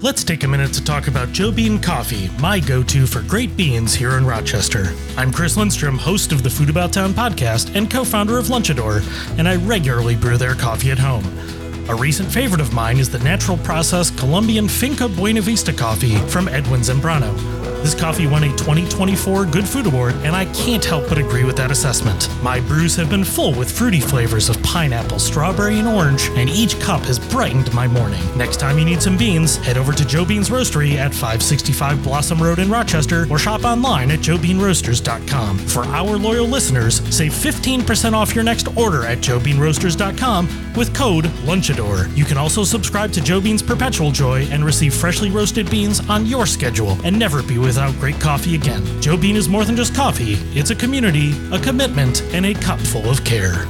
Let's take a minute to talk about Joe Bean Coffee, my go-to for great beans here in Rochester. I'm Chris Lindstrom, host of the Food About Town podcast and co-founder of Lunchador, and I regularly brew their coffee at home. A recent favorite of mine is the natural process Colombian Finca Buena Vista coffee from Edwin Zambrano. This coffee won a 2024 Good Food Award, and I can't help but agree with that assessment. My brews have been full with fruity flavors of pineapple, strawberry, and orange, and each cup has brightened my morning. Next time you need some beans, head over to Joe Bean's Roastery at 565 Blossom Road in Rochester, or shop online at joebeanroasters.com. For our loyal listeners, save 15% off your next order at joebeanroasters.com with code LUNCHADOR. You can also subscribe to Joe Bean's Perpetual Joy and receive freshly roasted beans on your schedule and never be without great coffee again. Joe Bean is more than just coffee. It's a community, a commitment, and a cup full of care.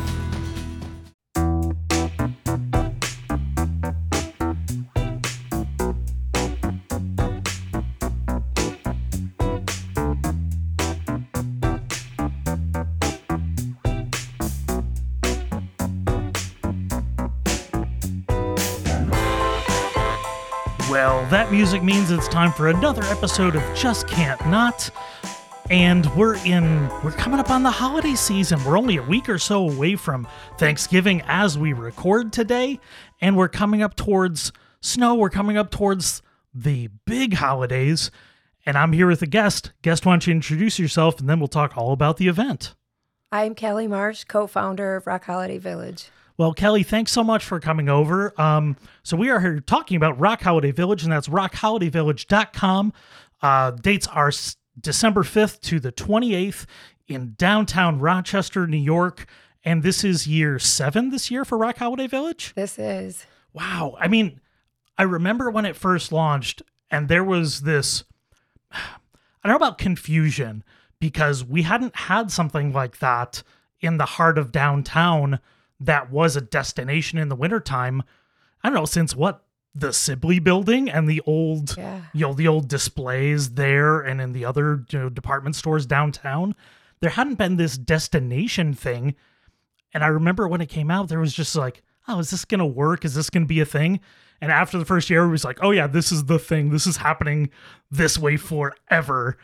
Well, that music means it's time for another episode of Just Can't Not. And we're coming up on the holiday season. We're only a week or so away from Thanksgiving as we record today. And we're coming up towards snow. We're coming up towards the big holidays. And I'm here with a guest. Guest, why don't you introduce yourself, and then we'll talk all about the event. I'm Kelly Marsh, co-founder of Rock Holiday Village. Well, Kelly, thanks so much for coming over. So we are here talking about Rock Holiday Village, and that's rockholidayvillage.com. Dates are December 5th to the 28th in downtown Rochester, New York. And this is year 7 this year for Rock Holiday Village? This is. Wow. I mean, I remember when it first launched, and there was this, I don't know about confusion, because we hadn't had something like that in the heart of downtown that was a destination in the wintertime. I don't know, since the Sibley building and the old, the old displays there and in the other department stores downtown, there hadn't been this destination thing. And I remember when it came out, there was just like, oh, is this going to work? Is this going to be a thing? And after the first year, it was like, oh yeah, this is the thing. This is happening this way forever.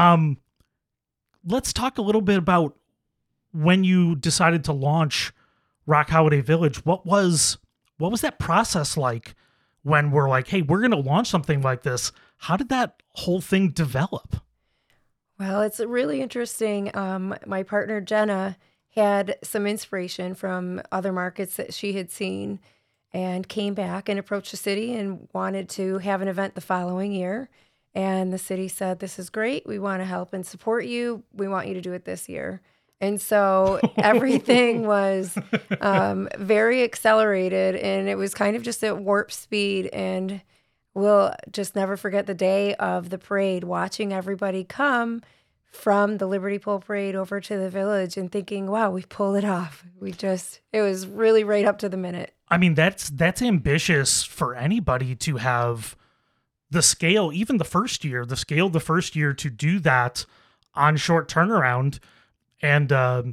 Let's talk a little bit about when you decided to launch Rock Holiday Village. What was that process like when we're like, hey, we're going to launch something like this? How did that whole thing develop? Well, it's really interesting. My partner, Jenna, had some inspiration from other markets that she had seen and came back and approached the city and wanted to have an event the following year. And the city said, this is great. We want to help and support you. We want you to do it this year. And so everything was very accelerated, and it was kind of just at warp speed. And we'll just never forget the day of the parade, watching everybody come from the Liberty Pole Parade over to the village and thinking, wow, we pulled it off. It was really right up to the minute. I mean, that's ambitious for anybody to have the scale, even the first year to do that on short turnaround. And,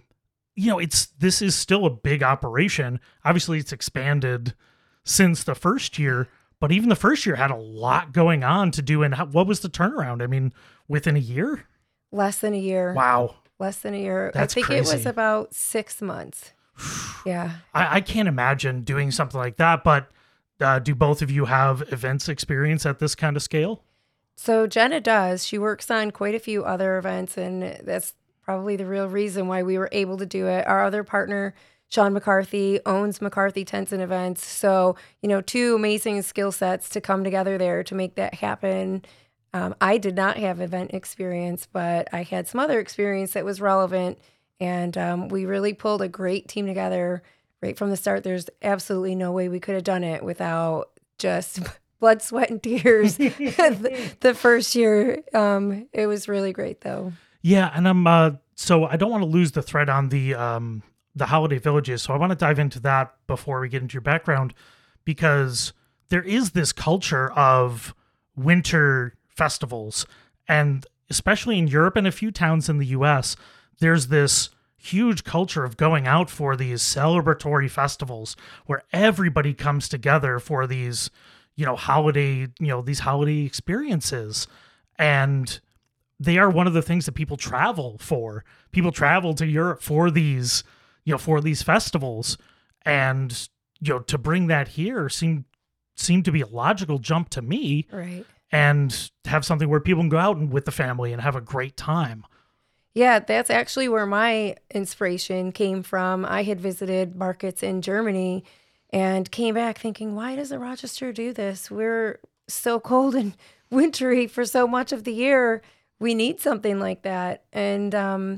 this is still a big operation. Obviously, it's expanded since the first year, but even the first year had a lot going on to do. And what was the turnaround? I mean, within a year? Less than a year. Wow. Less than a year. That's I think crazy. It was about 6 months. Yeah. I can't imagine doing something like that, but do both of you have events experience at this kind of scale? So Jenna does. She works on quite a few other events, and that's probably the real reason why we were able to do it. Our other partner, Sean McCarthy, owns McCarthy Tents and Events. So, two amazing skill sets to come together there to make that happen. I did not have event experience, but I had some other experience that was relevant. And we really pulled a great team together right from the start. There's absolutely no way we could have done it without just blood, sweat, and tears the first year. It was really great, though. Yeah, and so I don't want to lose the thread on the holiday villages, so I want to dive into that before we get into your background, because there is this culture of winter festivals, and especially in Europe and a few towns in the US, there's this huge culture of going out for these celebratory festivals where everybody comes together for these, these holiday experiences. And they are one of the things that people travel for. People travel to Europe for these festivals. And, to bring that here seemed to be a logical jump to me. Right. And have something where people can go out and with the family and have a great time. Yeah, that's actually where my inspiration came from. I had visited markets in Germany and came back thinking, why doesn't Rochester do this? We're so cold and wintry for so much of the year. We need something like that. And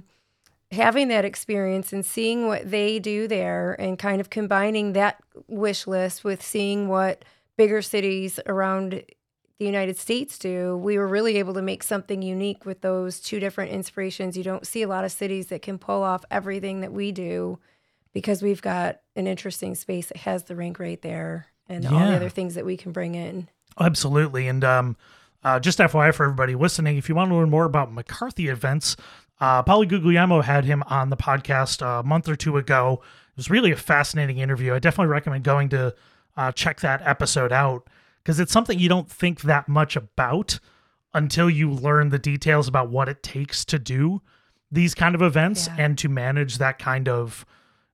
having that experience and seeing what they do there and kind of combining that wish list with seeing what bigger cities around the United States do, we were really able to make something unique with those two different inspirations. You don't see a lot of cities that can pull off everything that we do because we've got an interesting space that has the rink right there and all the other things that we can bring in. Absolutely. And just FYI for everybody listening, if you want to learn more about McCarthy events, Pauly Guglielmo had him on the podcast a month or two ago. It was really a fascinating interview. I definitely recommend going to check that episode out, because it's something you don't think that much about until you learn the details about what it takes to do these kind of events and to manage those kind of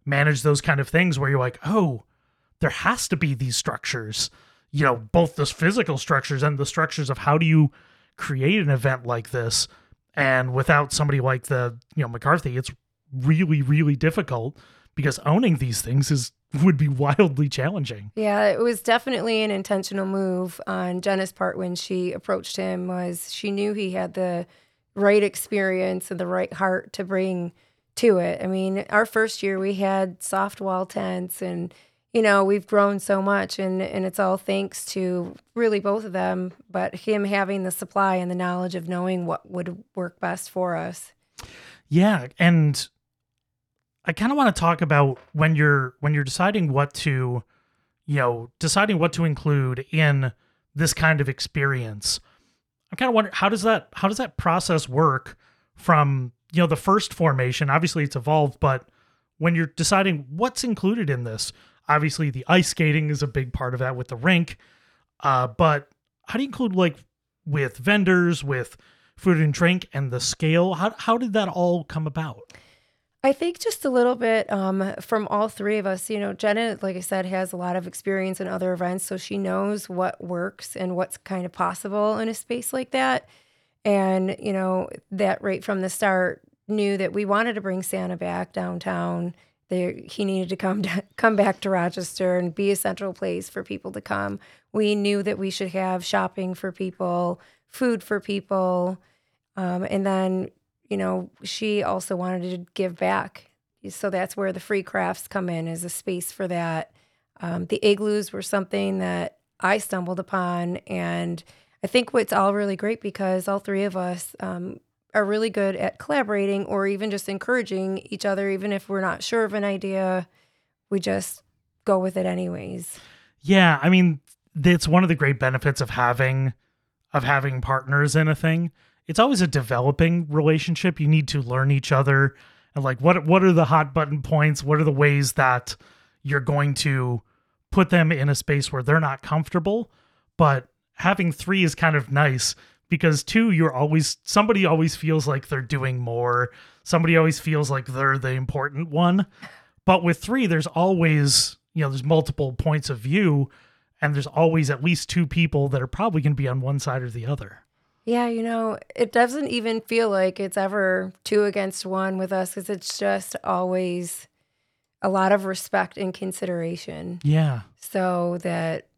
things where you're like, oh, there has to be these structures, both the physical structures and the structures of how do you create an event like this. And without somebody like McCarthy, it's really, really difficult because owning these things would be wildly challenging. Yeah, it was definitely an intentional move on Jenna's part when she approached him. Was she knew he had the right experience and the right heart to bring to it. I mean, our first year we had soft wall tents and, we've grown so much and it's all thanks to really both of them, but him having the supply and the knowledge of knowing what would work best for us. Yeah, and I kind of want to talk about when you're deciding what to include in this kind of experience. I'm kind of wondering how does that process work from, the first formation? Obviously it's evolved, but when you're deciding what's included in this, obviously the ice skating is a big part of that with the rink. But how do you include with vendors, with food and drink and the scale? How did that all come about? I think just a little bit from all three of us. Jenna, like I said, has a lot of experience in other events, so she knows what works and what's kind of possible in a space like that. And, that right from the start knew that we wanted to bring Santa back downtown. He needed to come back to Rochester and be a central place for people to come. We knew that we should have shopping for people, food for people, and then she also wanted to give back. So that's where the free crafts come in, as a space for that. The igloos were something that I stumbled upon. And I think what's all really great because all three of us are really good at collaborating or even just encouraging each other. Even if we're not sure of an idea, we just go with it anyways. Yeah. I mean, it's one of the great benefits of having partners in a thing. It's always a developing relationship. You need to learn each other and what are the hot button points? What are the ways that you're going to put them in a space where they're not comfortable? But having three is kind of nice because two, somebody always feels like they're doing more. Somebody always feels like they're the important one. But with three, there's always, there's multiple points of view and there's always at least two people that are probably going to be on one side or the other. Yeah, it doesn't even feel like it's ever 2 against 1 with us because it's just always a lot of respect and consideration. Yeah. So that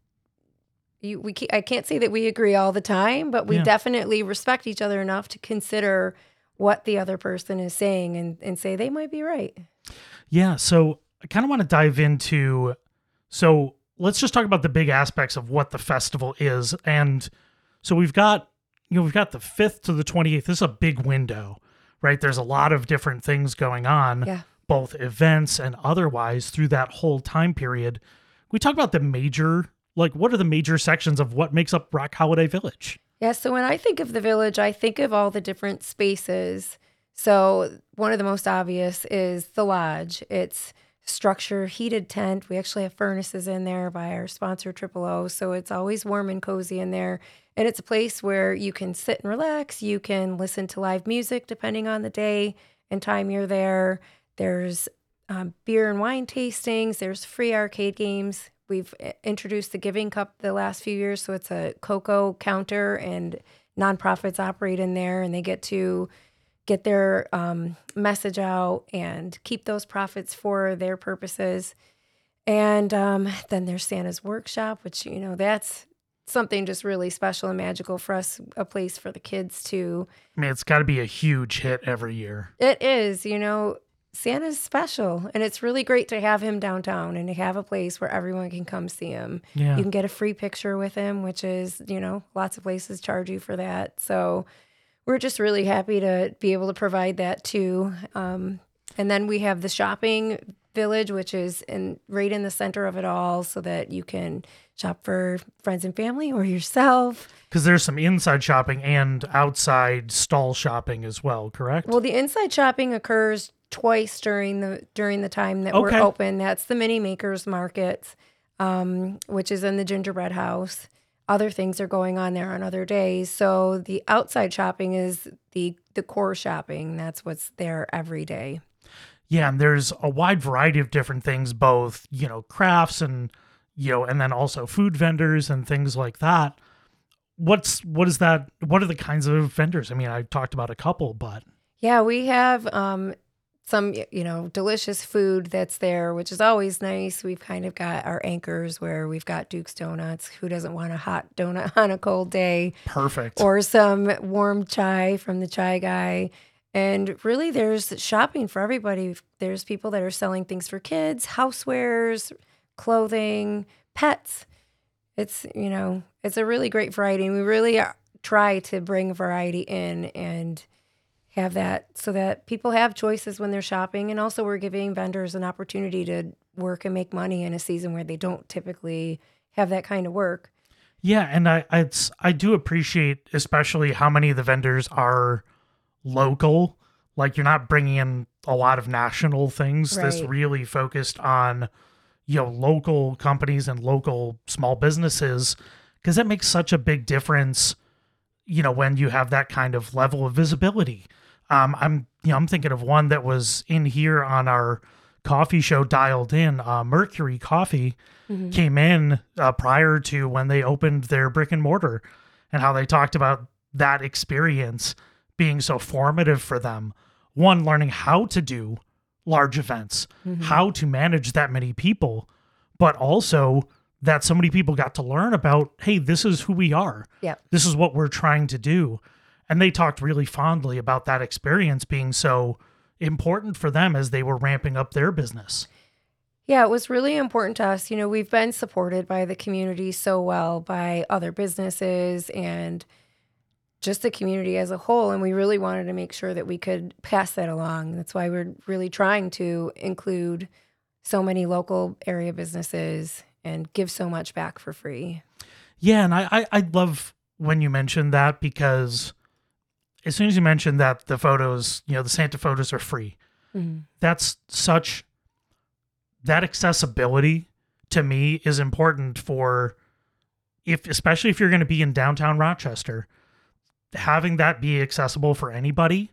I can't say that we agree all the time, but we definitely respect each other enough to consider what the other person is saying and say they might be right. Yeah, so I kind of want to dive into, so let's just talk about the big aspects of what the festival is. And so we've got the 5th to the 28th. This is a big window, right? There's a lot of different things going on, both events and otherwise through that whole time period. We talk about the major, what are the major sections of what makes up Rock Holiday Village? Yeah, so when I think of the village, I think of all the different spaces. So one of the most obvious is the lodge. It's structure, heated tent. We actually have furnaces in there by our sponsor Triple O, so it's always warm and cozy in there. And it's a place where you can sit and relax. You can listen to live music depending on the day and time you're there. There's beer and wine tastings. There's free arcade games. We've introduced the Giving Cup the last few years, so it's a cocoa counter, and nonprofits operate in there, and they get to get their message out and keep those profits for their purposes. And then there's Santa's Workshop, which, that's something just really special and magical for us, a place for the kids to. I mean, it's got to be a huge hit every year. It is, Santa's special, and it's really great to have him downtown and to have a place where everyone can come see him. Yeah. You can get a free picture with him, which is, lots of places charge you for that. So we're just really happy to be able to provide that too. And then we have the shopping village, which is right in the center of it all, so that you can shop for friends and family or yourself. Because there's some inside shopping and outside stall shopping as well, correct? Well, the inside shopping occurs twice during the time that we're open. That's the Mini Makers Market, which is in the Gingerbread House. Other things are going on there on other days. So the outside shopping is the core shopping. That's what's there every day. Yeah, and there's a wide variety of different things, both, crafts and, and then also food vendors and things like that. What is that? What are the kinds of vendors? I mean, I talked about a couple, but. Yeah, we have some, delicious food that's there, which is always nice. We've kind of got our anchors where we've got Duke's Donuts. Who doesn't want a hot donut on a cold day? Perfect. Or some warm chai from the chai guy. And really, there's shopping for everybody. There's people that are selling things for kids, housewares, clothing, pets. It's, it's a really great variety. And we really try to bring variety in and have that so that people have choices when they're shopping. And also we're giving vendors an opportunity to work and make money in a season where they don't typically have that kind of work. Yeah, and I do appreciate especially how many of the vendors are local. Like, you're not bringing in a lot of national things. Right. This really focused on, local companies and local small businesses, because that makes such a big difference, when you have that kind of level of visibility. I'm thinking of one that was in here on our coffee show, Dialed In. Mercury Coffee came in prior to when they opened their brick and mortar, and how they talked about that experience being so formative for them. One, learning how to do large events, how to manage that many people, but also that so many people got to learn about, hey, this is who we are. Yeah. This is what we're trying to do. And they talked really fondly about that experience being so important for them as they were ramping up their business. Yeah, it was really important to us. We've been supported by the community so well, by other businesses and just the community as a whole. And we really wanted to make sure that we could pass that along. That's why we're really trying to include so many local area businesses and give so much back for free. Yeah, and I love when you mentioned that, because as soon as you mentioned that the photos, the Santa photos are free, that's such, that accessibility to me is important for, especially if you're going to be in downtown Rochester, having that be accessible for anybody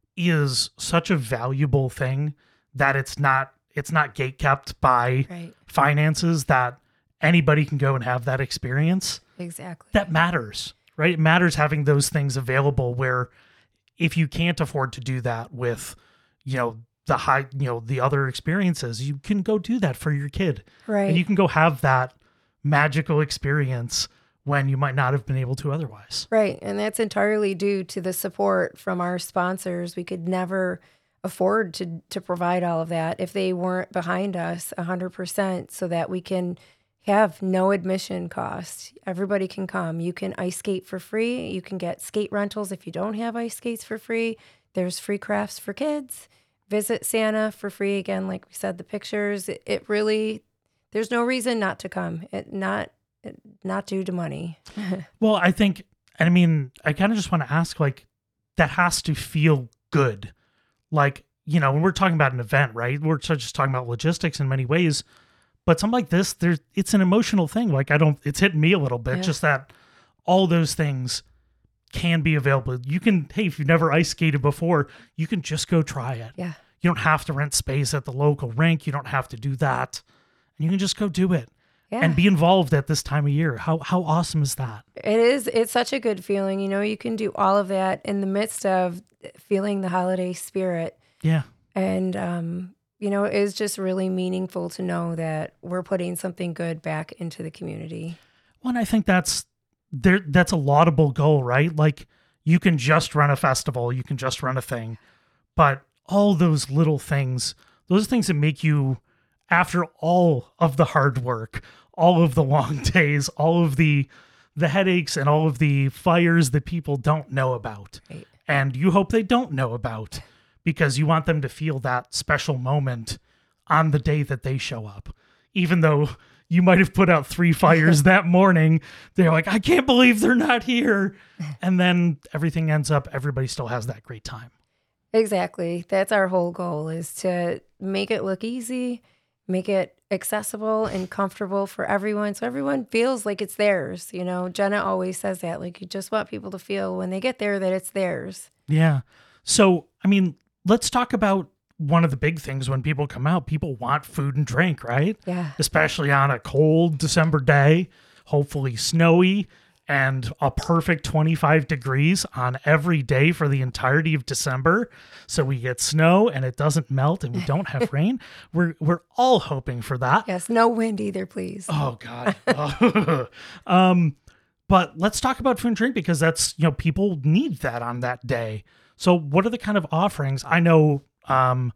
is such a valuable thing that it's not gatekept by finances, that anybody can go and have that experience. Exactly. That matters, right? It matters having those things available, where if you can't afford to do that with, the other experiences, you can go do that for your kid. Right. And you can go have that magical experience when you might not have been able to otherwise. Right. And that's entirely due to the support from our sponsors. We could never afford to provide all of that if they weren't behind us 100%, so that we can have no admission cost. Everybody can come. You can ice skate for free. You can get skate rentals if you don't have ice skates for free. There's free crafts for kids. Visit Santa for free. Again, like we said, the pictures, it really, there's no reason not to come. Not due to money. Well, I think, I kind of just want to ask, that has to feel good. when we're talking about an event, right? We're just talking about logistics in many ways, but something like this, it's an emotional thing. Like it's hitting me a little bit, just that all those things can be available. You can, hey, if you've never ice skated before, you can just go try it. Yeah. You don't have to rent space at the local rink. You don't have to do that. And you can just go do it and be involved at this time of year. How awesome is that? It is. It's such a good feeling. You can do all of that in the midst of feeling the holiday spirit. Yeah. And, it is just really meaningful to know that we're putting something good back into the community. Well, and I think that's a laudable goal, right? Like, you can just run a festival, you can just run a thing, but all those little things, those things that make you, after all of the hard work, all of the long days, all of the headaches and all of the fires that people don't know about, right. And you hope they don't know about, because you want them to feel that special moment on the day that they show up. Even though you might have put out 3 fires that morning, they're like, I can't believe they're not here. And then everything ends up, everybody still has that great time. Exactly. That's our whole goal, is to make it look easy, make it accessible and comfortable for everyone, so everyone feels like it's theirs. Jenna always says that, like, you just want people to feel when they get there that it's theirs. Yeah. So, let's talk about one of the big things when people come out. People want food and drink, right? Yeah. Especially on a cold December day, hopefully snowy, and a perfect 25 degrees on every day for the entirety of December. So we get snow and it doesn't melt and we don't have rain. We're all hoping for that. Yes, no wind either, please. Oh, God. But let's talk about food and drink, because that's, people need that on that day. So what are the kind of offerings? I know, Janine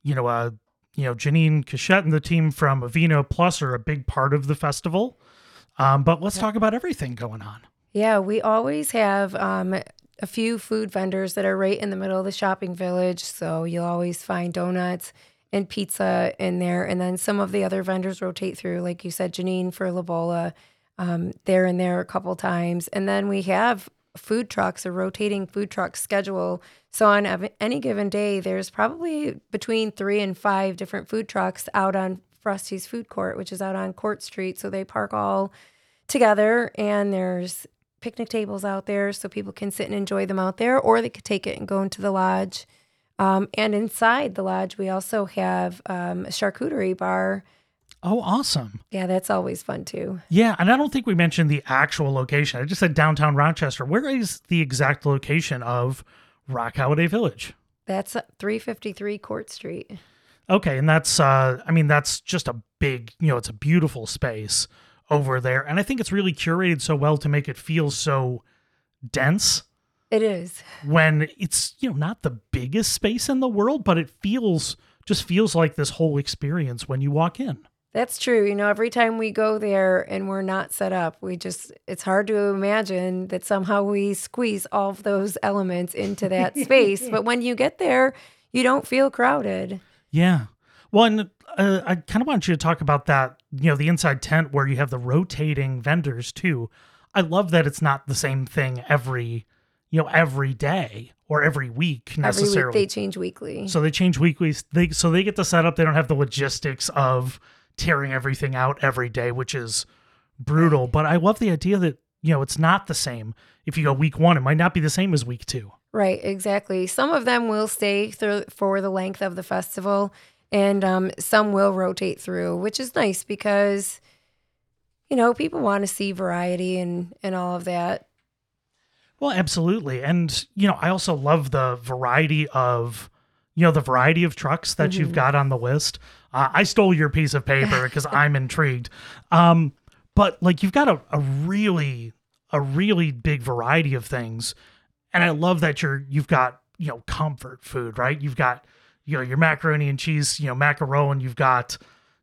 Cachette and the team from Avino Plus are a big part of the festival. But let's talk about everything going on. Yeah, we always have a few food vendors that are right in the middle of the shopping village. So you'll always find donuts and pizza in there. And then some of the other vendors rotate through, like you said, Janine for Labola, there and there a couple times. And then we have food trucks, a rotating food truck schedule. So on any given day, there's probably between 3 and 5 different food trucks out on Frosty's Food Court, which is out on Court Street. So they park all together, and there's picnic tables out there so people can sit and enjoy them out there, or they could take it and go into the lodge. And inside the lodge, we also have a charcuterie bar. Oh, awesome. Yeah, that's always fun too. Yeah, and I don't think we mentioned the actual location. I just said downtown Rochester. Where is the exact location of Rock Holiday Village? That's 353 Court Street. Okay, and that's, that's just a big, it's a beautiful space over there. And I think it's really curated so well to make it feel so dense. It is. When it's, not the biggest space in the world, but it just feels like this whole experience when you walk in. That's true. Every time we go there and we're not set up, it's hard to imagine that somehow we squeeze all of those elements into that space. But when you get there, you don't feel crowded. Yeah. Well, and I kind of want you to talk about that, the inside tent where you have the rotating vendors too. I love that it's not the same thing every day or every week necessarily. Every week they change weekly. So they change weekly. So they get the setup. They don't have the logistics of tearing everything out every day, which is brutal. But I love the idea that, it's not the same. If you go week 1, it might not be the same as week 2. Right, exactly. Some of them will stay for the length of the festival, and some will rotate through, which is nice because, people want to see variety and all of that. Well, absolutely. And, I also love the variety of trucks that you've got on the list. I stole your piece of paper because I'm intrigued. But like, you've got a really big variety of things. And I love that you've got, comfort food, right? You've got, your macaroni and cheese, macaron. You've got,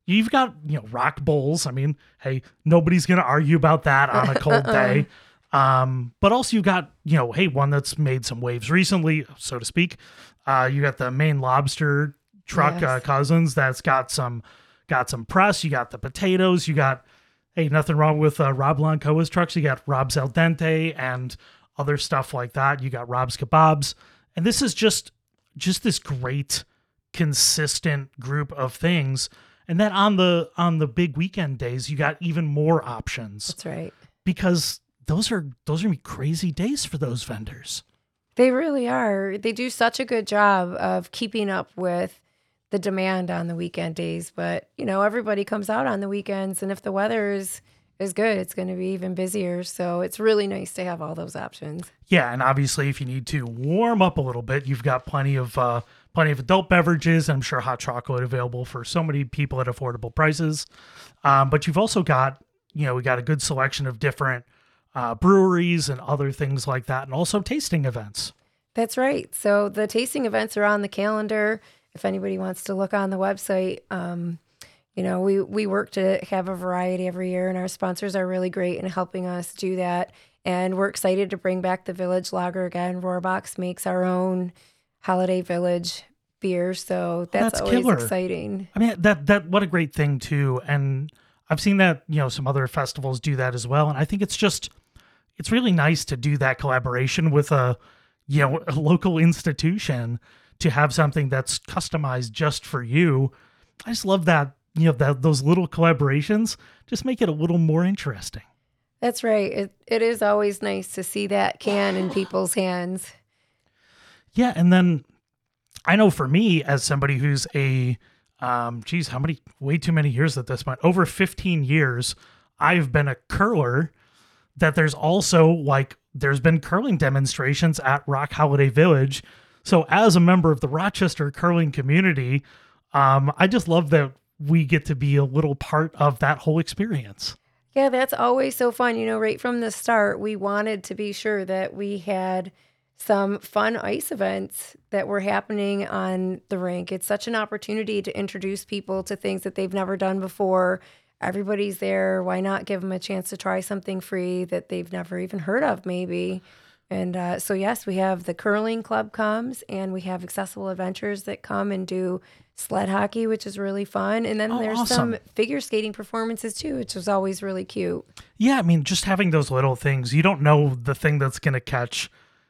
rock bowls. I mean, hey, nobody's going to argue about that on a cold day. But also you got, one that's made some waves recently, so to speak. You got the Maine Lobster truck, Yes. Cousins, that's got some press. You got the potatoes. You got, hey, nothing wrong with Rob Lancoa's trucks. You got Rob's Al Dente and other stuff like that. You got Rob's Kebabs. And this is just this great consistent group of things. And then on the big weekend days, you got even more options. That's right. Because those are gonna be crazy days for those vendors. They really are. They do such a good job of keeping up with the demand on the weekend days. But, everybody comes out on the weekends, and if the weather is good, it's going to be even busier. So it's really nice to have all those options. Yeah, and obviously if you need to warm up a little bit, you've got plenty of adult beverages. I'm sure hot chocolate available for so many people at affordable prices. But you've also got, we got a good selection of different breweries and other things like that, and also tasting events. That's right. So the tasting events are on the calendar. If anybody wants to look on the website, we work to have a variety every year, and our sponsors are really great in helping us do that. And we're excited to bring back the Village Lager again. Rohrbox makes our own Holiday Village beer, so that's always killer. Exciting. I mean, that what a great thing too. And I've seen that, some other festivals do that as well. And I think it's really nice to do that collaboration with a local institution to have something that's customized just for you. I just love that, those little collaborations just make it a little more interesting. That's right. It is always nice to see that can in people's hands. Yeah. And then I know for me, as somebody who's way too many years at this point, over 15 years, I've been a curler, that there's also there's been curling demonstrations at Rock Holiday Village. So as a member of the Rochester curling community, I just love that we get to be a little part of that whole experience. Yeah, that's always so fun. Right from the start, we wanted to be sure that we had some fun ice events that were happening on the rink. It's such an opportunity to introduce people to things that they've never done before. Everybody's there. Why not give them a chance to try something free that they've never even heard of, maybe? And so, yes, we have the curling club comes, and we have Accessible Adventures that come and do sled hockey, which is really fun. And then there's awesome. Some figure skating performances too, which is always really cute. Yeah, I mean, just having those little things, you don't know the thing that's going to catch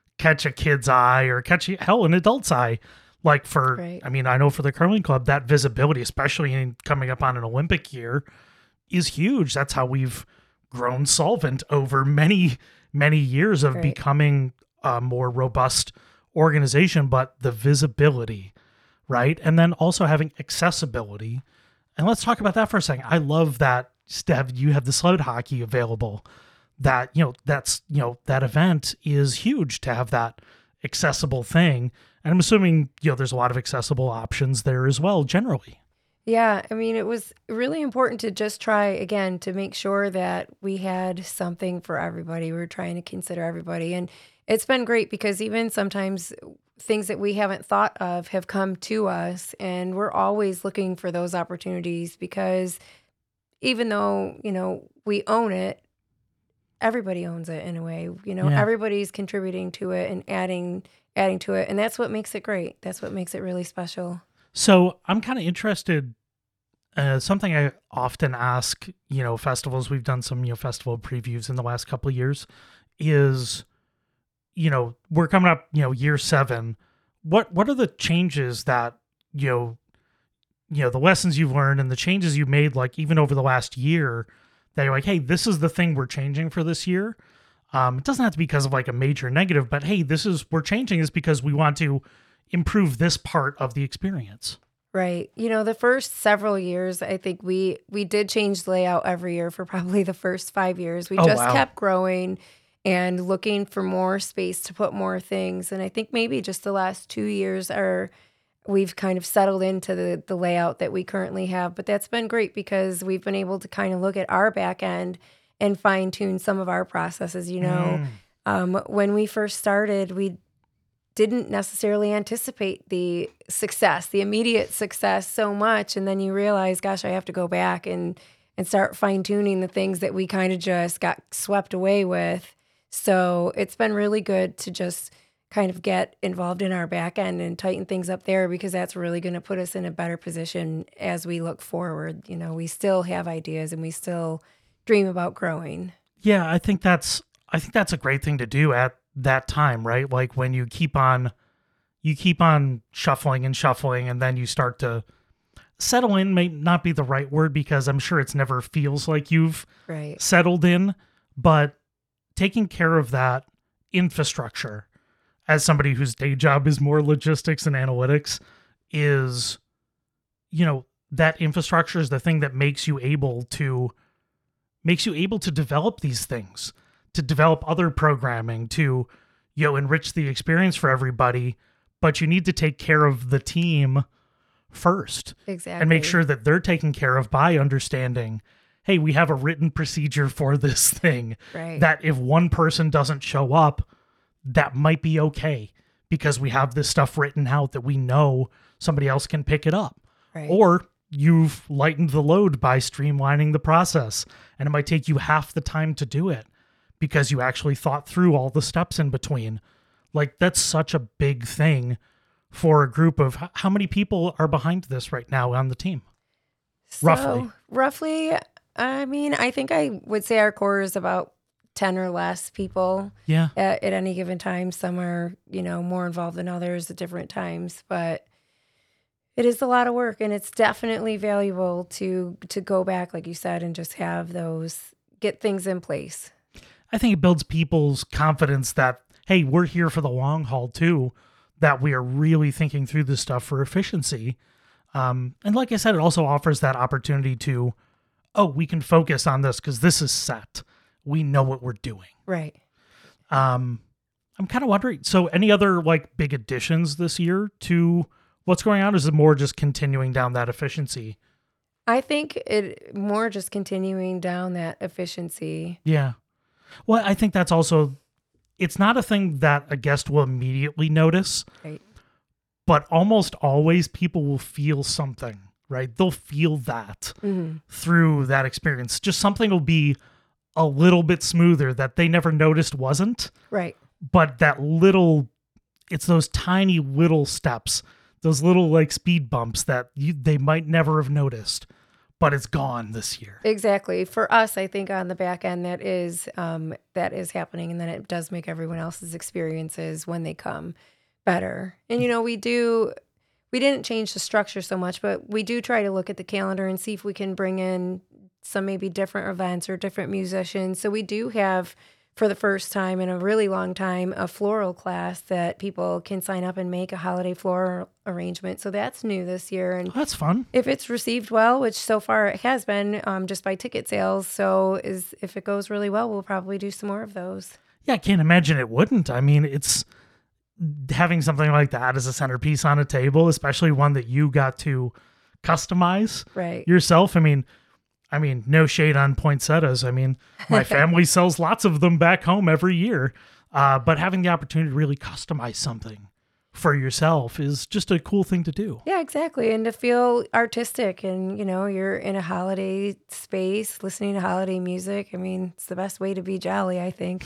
a kid's eye or an adult's eye. Right. I mean, I know for the curling club, that visibility, especially in coming up on an Olympic year, is huge. That's how we've grown Solvent over many, many years of becoming a more robust organization, but the visibility, right? And then also having accessibility. And let's talk about that for a second. I love that you have the sled hockey available. That, that event is huge to have that accessible thing. And I'm assuming, there's a lot of accessible options there as well, generally. Yeah, I mean, it was really important to just try, again, to make sure that we had something for everybody. We were trying to consider everybody. And it's been great because even sometimes things that we haven't thought of have come to us. And we're always looking for those opportunities because even though, we own it, everybody owns it in a way. Everybody's contributing to it and adding to it. And that's what makes it great. That's what makes it really special. So I'm kind of interested, something I often ask, festivals, we've done some, festival previews in the last couple of years, is, we're coming up, year 7. What are the changes that, the lessons you've learned and the changes you made, even over the last year that you're hey, this is the thing we're changing for this year. It doesn't have to be because of a major negative, but hey, we're changing is because we want to improve this part of the experience. Right. The first several years, I think we did change the layout every year for probably the first 5 years. We kept growing and looking for more space to put more things. And I think maybe just the last 2 years we've kind of settled into the layout that we currently have. But that's been great because we've been able to kind of look at our back end and fine tune some of our processes. When we first started, we didn't necessarily anticipate the immediate success so much. And then you realize, gosh, I have to go back and start fine tuning the things that we kind of just got swept away with. So it's been really good to just kind of get involved in our back end and tighten things up there because that's really going to put us in a better position as we look forward. We still have ideas and we still dream about growing. Yeah, I think that's a great thing to do at that time, right? When you keep on, you keep on shuffling and shuffling, and then you start to settle in. May not be the right word, because I'm sure it's never feels like you've Right. settled in, but taking care of that infrastructure, as somebody whose day job is more logistics and analytics, is, that infrastructure is the thing that makes you able to develop these things, to develop other programming, to, enrich the experience for everybody. But you need to take care of the team first. Exactly. And make sure that they're taken care of by understanding, hey, we have a written procedure for this thing. Right. That if one person doesn't show up, that might be okay, because we have this stuff written out that we know somebody else can pick it up. Right. Or you've lightened the load by streamlining the process, and it might take you half the time to do it because you actually thought through all the steps in between. Like, that's such a big thing for a group of, how many people are behind this right now on the team? So, roughly, I mean, I think I would say our core is about 10 or less people. Yeah. At any given time. Some are, more involved than others at different times, but it is a lot of work, and it's definitely valuable to go back, like you said, and just get things in place. I think it builds people's confidence that, hey, we're here for the long haul too, that we are really thinking through this stuff for efficiency. And like I said, it also offers that opportunity to, we can focus on this because this is set. We know what we're doing. Right. I'm kind of wondering, so any other big additions this year to what's going on? Or is it more just continuing down that efficiency? I think it more just continuing down that efficiency. Yeah. Well, I think that's also, it's not a thing that a guest will immediately notice, Right. but almost always people will feel something, right? They'll feel that through that experience. Just something will be a little bit smoother that they never noticed wasn't. Right. But it's those tiny little steps, those little speed bumps that they might never have noticed, but it's gone this year. Exactly. For us, I think on the back end, that is happening, and then it does make everyone else's experiences when they come better. And we didn't change the structure so much, but we do try to look at the calendar and see if we can bring in some maybe different events or different musicians. So we do have, for the first time in a really long time, a floral class that people can sign up and make a holiday floral arrangement. So that's new this year. And that's fun. If it's received well, which so far it has been, just by ticket sales. So if it goes really well, we'll probably do some more of those. Yeah, I can't imagine it wouldn't. I mean, it's having something like that as a centerpiece on a table, especially one that you got to customize yourself. I mean, no shade on poinsettias. I mean, my family sells lots of them back home every year. But having the opportunity to really customize something for yourself is just a cool thing to do. Yeah, exactly. And to feel artistic and, you're in a holiday space, listening to holiday music. I mean, it's the best way to be jolly, I think.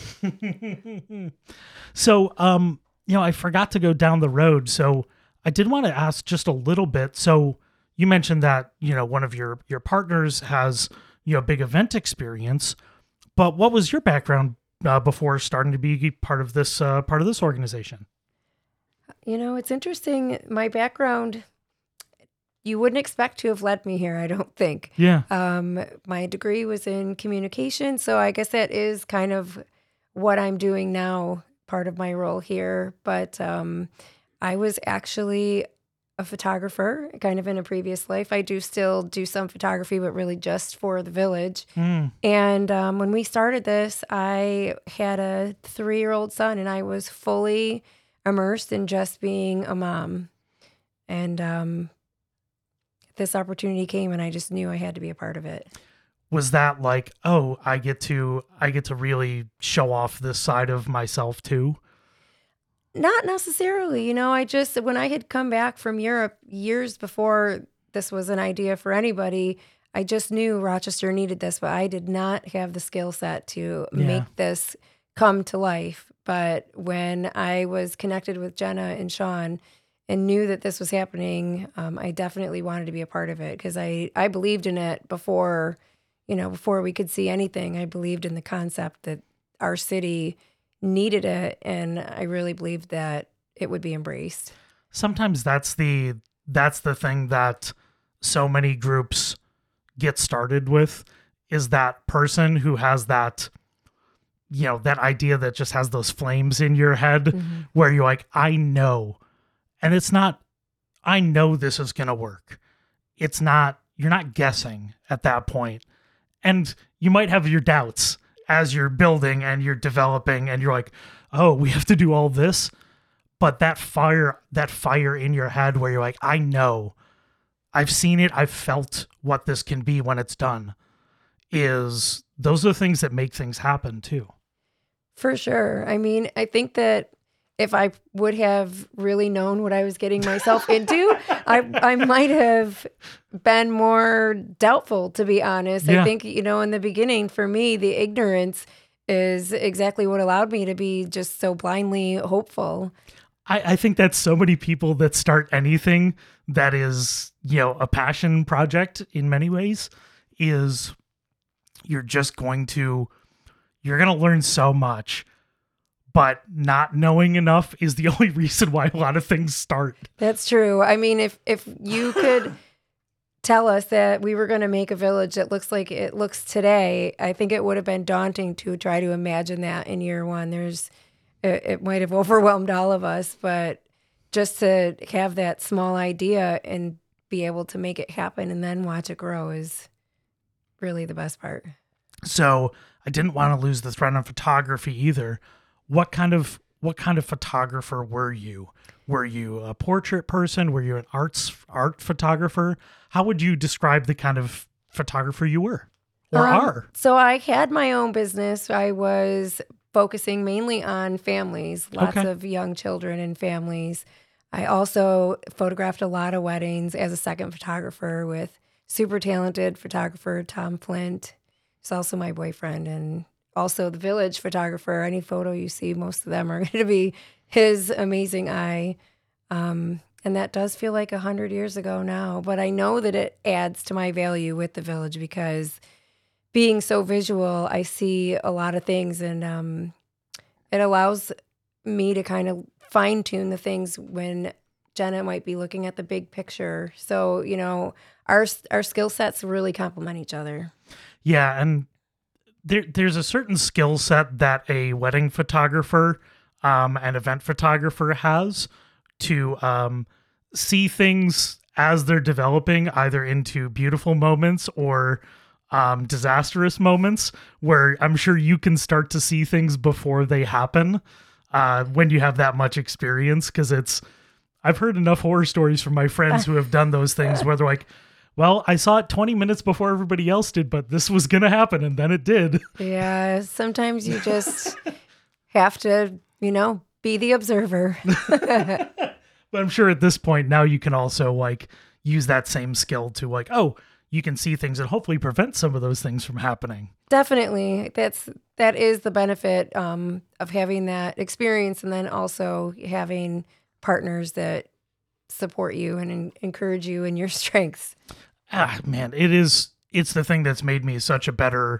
So, I forgot to go down the road. So I did want to ask just a little bit. So you mentioned that, one of your partners has, big event experience, but what was your background before starting to be part of this organization? It's interesting. My background, you wouldn't expect to have led me here, I don't think. Yeah. My degree was in communication, so I guess that is kind of what I'm doing now, part of my role here. But I was actually a photographer, kind of in a previous life. I do still do some photography, but really just for the village. And when we started this, I had a 3-year-old son, and I was fully immersed in just being a mom. And this opportunity came, and I just knew I had to be a part of it. Was that like, oh, I get to really show off this side of myself too? Not necessarily. When I had come back from Europe years before this was an idea for anybody, I just knew Rochester needed this, but I did not have the skill set to make this come to life. But when I was connected with Jenna and Sean and knew that this was happening, I definitely wanted to be a part of it because I believed in it before we could see anything. I believed in the concept that our city needed it, and I really believed that it would be embraced. sometimes that's the thing that so many groups get started with, is that person who has that, that idea that just has those flames in your head where you're like, I know. And it's not, I know this is going to work. It's not, you're not guessing at that point. And you might have your doubts as you're building and you're developing and you're like, oh, we have to do all this. But that fire in your head where you're like, I know, I've seen it, I've felt what this can be when it's done, those are the things that make things happen too. For sure. I mean, I think that if I would have really known what I was getting myself into, I might have been more doubtful, to be honest. Yeah. I think, in the beginning, for me, the ignorance is exactly what allowed me to be just so blindly hopeful. I think that so many people that start anything that is, a passion project in many ways is you're going to learn so much, but not knowing enough is the only reason why a lot of things start. That's true. I mean, if you could tell us that we were going to make a village that looks like it looks today, I think it would have been daunting to try to imagine that in year one. It might have overwhelmed all of us, but just to have that small idea and be able to make it happen and then watch it grow is really the best part. So I didn't want to lose the thread on photography either. What kind of photographer were you? Were you a portrait person? Were you an art photographer? How would you describe the kind of photographer you were or are? So I had my own business. I was focusing mainly on families, lots of young children and families. I also photographed a lot of weddings as a second photographer with super talented photographer Tom Flint. He's also my boyfriend, and also the village photographer. Any photo you see, most of them are going to be his amazing eye. And that does feel like 100 years ago now, but I know that it adds to my value with the village because being so visual, I see a lot of things, and it allows me to kind of fine tune the things when Jenna might be looking at the big picture. So, our skill sets really complement each other. Yeah, and there's a certain skill set that a wedding photographer, an event photographer has to see things as they're developing, either into beautiful moments or disastrous moments, where I'm sure you can start to see things before they happen when you have that much experience. Because I've heard enough horror stories from my friends who have done those things where they're like, well, I saw it 20 minutes before everybody else did, but this was going to happen, and then it did. Yeah, sometimes you just have to, be the observer. But I'm sure at this point now you can also use that same skill to you can see things and hopefully prevent some of those things from happening. Definitely. That is the benefit of having that experience, and then also having partners that support you and encourage you in your strengths. Man, it's the thing that's made me such a better,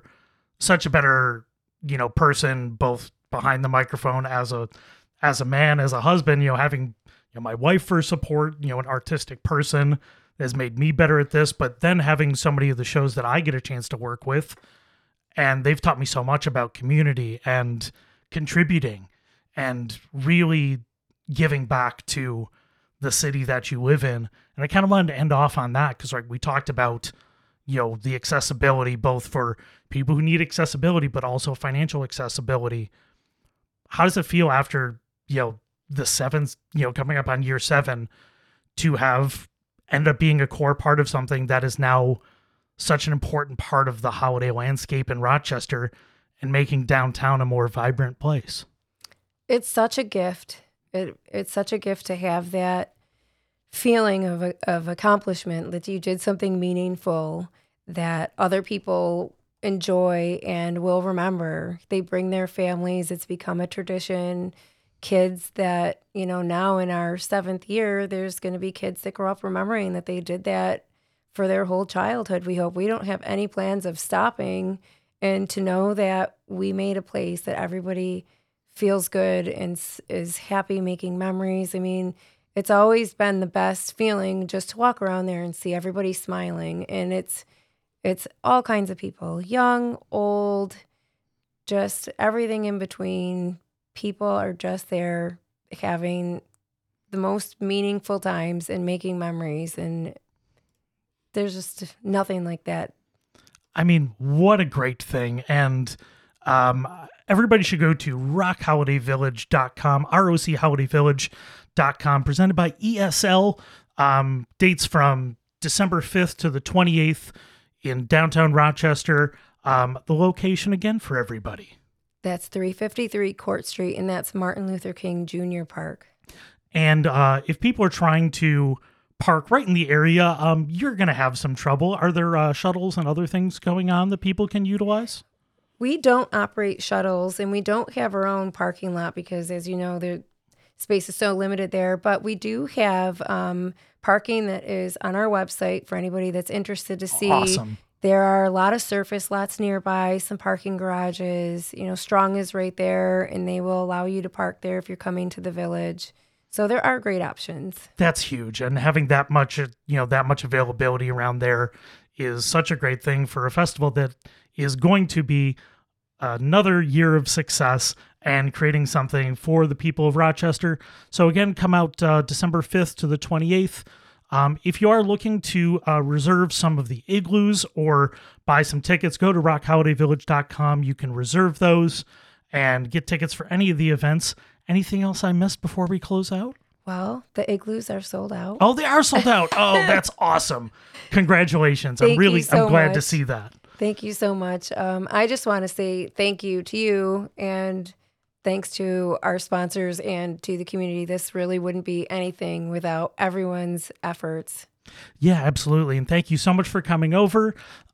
person, both behind the microphone as a man, as a husband, having my wife for support, an artistic person has made me better at this, but then having so many of the shows that I get a chance to work with, and they've taught me so much about community and contributing and really giving back to the city that you live in. And I kind of wanted to end off on that because we talked about, the accessibility, both for people who need accessibility, but also financial accessibility. How does it feel after, the seventh, coming up on year 7 to have end up being a core part of something that is now such an important part of the holiday landscape in Rochester and making downtown a more vibrant place? It's such a gift. It's such a gift to have that feeling of accomplishment, that you did something meaningful that other people enjoy and will remember. They bring their families. It's become a tradition. Kids that, now in our 7th year, there's going to be kids that grow up remembering that they did that for their whole childhood. We hope. We don't have any plans of stopping, and to know that we made a place that everybody feels good and is happy making memories. I mean, it's always been the best feeling just to walk around there and see everybody smiling. And it's all kinds of people, young, old, just everything in between. People are just there having the most meaningful times and making memories. And there's just nothing like that. I mean, what a great thing. And everybody should go to rockholidayvillage.com, rocholidayvillage.com, presented by ESL. Dates from December 5th to the 28th in downtown Rochester. The location again for everybody. That's 353 Court Street, and that's Martin Luther King Jr. Park. And if people are trying to park right in the area, you're going to have some trouble. Are there shuttles and other things going on that people can utilize? We don't operate shuttles, and we don't have our own parking lot because, as you know, the space is so limited there. But we do have parking that is on our website for anybody that's interested to see. Awesome. There are a lot of surface lots nearby, some parking garages. Strong is right there, and they will allow you to park there if you're coming to the village. So there are great options. That's huge. And having that much availability around there is such a great thing for a festival that is going to be another year of success and creating something for the people of Rochester. So again, come out December 5th to the 28th. If you are looking to reserve some of the igloos or buy some tickets, go to rockholidayvillage.com. You can reserve those and get tickets for any of the events. Anything else I missed before we close out? Well, the igloos are sold out. Oh, they are sold out. Oh, that's awesome. Congratulations. I'm glad to see that. Thank you so much. I just want to say thank you to you, and thanks to our sponsors and to the community. This really wouldn't be anything without everyone's efforts. Yeah, absolutely. And thank you so much for coming over.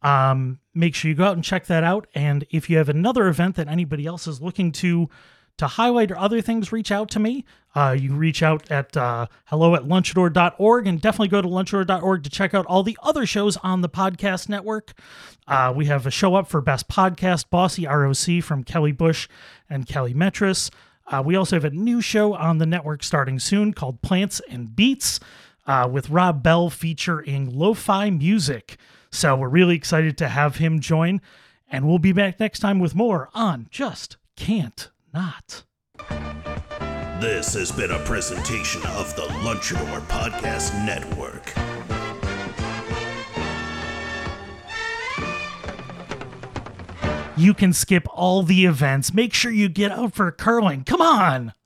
Make sure you go out and check that out. And if you have another event that anybody else is looking to highlight or other things, reach out to me. You can reach out at hello@lunchador.org, and definitely go to lunchador.org to check out all the other shows on the podcast network. We have a show up for Best Podcast, Bossy ROC from Kelly Bush and Kelly Metris. We also have a new show on the network starting soon called Plants and Beats with Rob Bell featuring lo-fi music. So we're really excited to have him join, and we'll be back next time with more on Just Can't Not. This has been a presentation of the Lunchador Podcast Network. You can skip all the events. Make sure you get out for curling. Come on!